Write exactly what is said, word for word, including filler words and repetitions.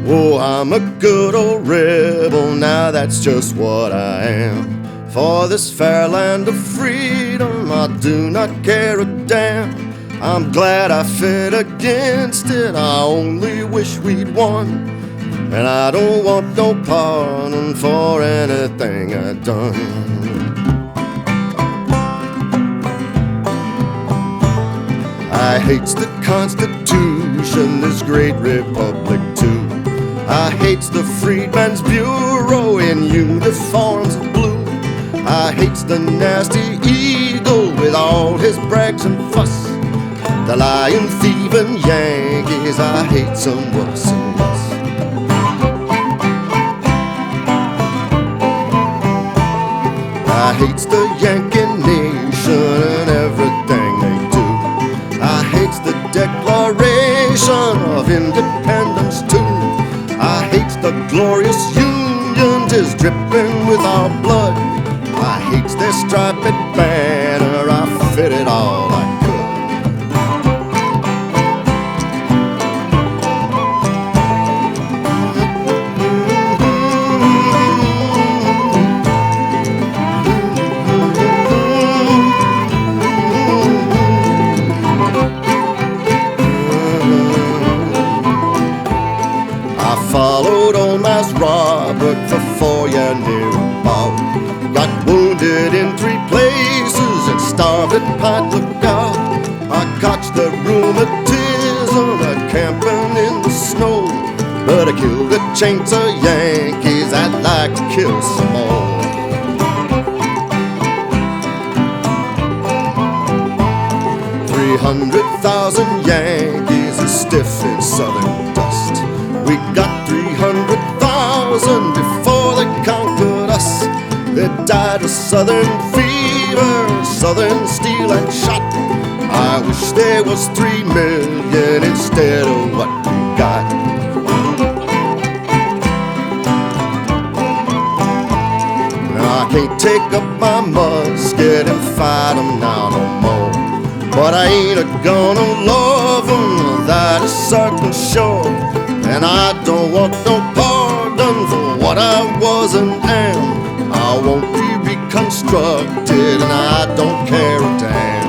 Oh, I'm a good old rebel, now that's just what I am. For this fair land of freedom, I do not care a damn. I'm glad I fought against it, I only wish we'd won. And I don't want no pardon for anything I've done. I hates the Constitution, this great republic too. I hates the Freedmen's Bureau in uniforms of blue. I hates the nasty eagle with all his brags and fuss. The lying, thieving Yankees, I hate some worse and worse. I hates the Yankee nation and everything they do. I hates the Declaration of Independence too. I hates the glorious Union, 'tis dripping with our blood. I hates their striped banner, I fit it all I could. I followed old Mass Robert for four years near about. Got wounded in three places and starved at Pint Lookout. I caught the rheumatism a camping in the snow, but I killed a chains of Yankees, I'd like to kill some more. Three hundred thousand Yankees are stiff in southern dust. We got three hundred thousand before they conquered us. They died of southern fever, southern steel and shot. I wish there was three million instead of what we got. Now I can't take up my musket and fight 'em now no more, but I ain't a-gonna love 'em, that is certain sure. And I don't want no pardon for what I was and am. I won't be reconstructed, and I don't care a damn.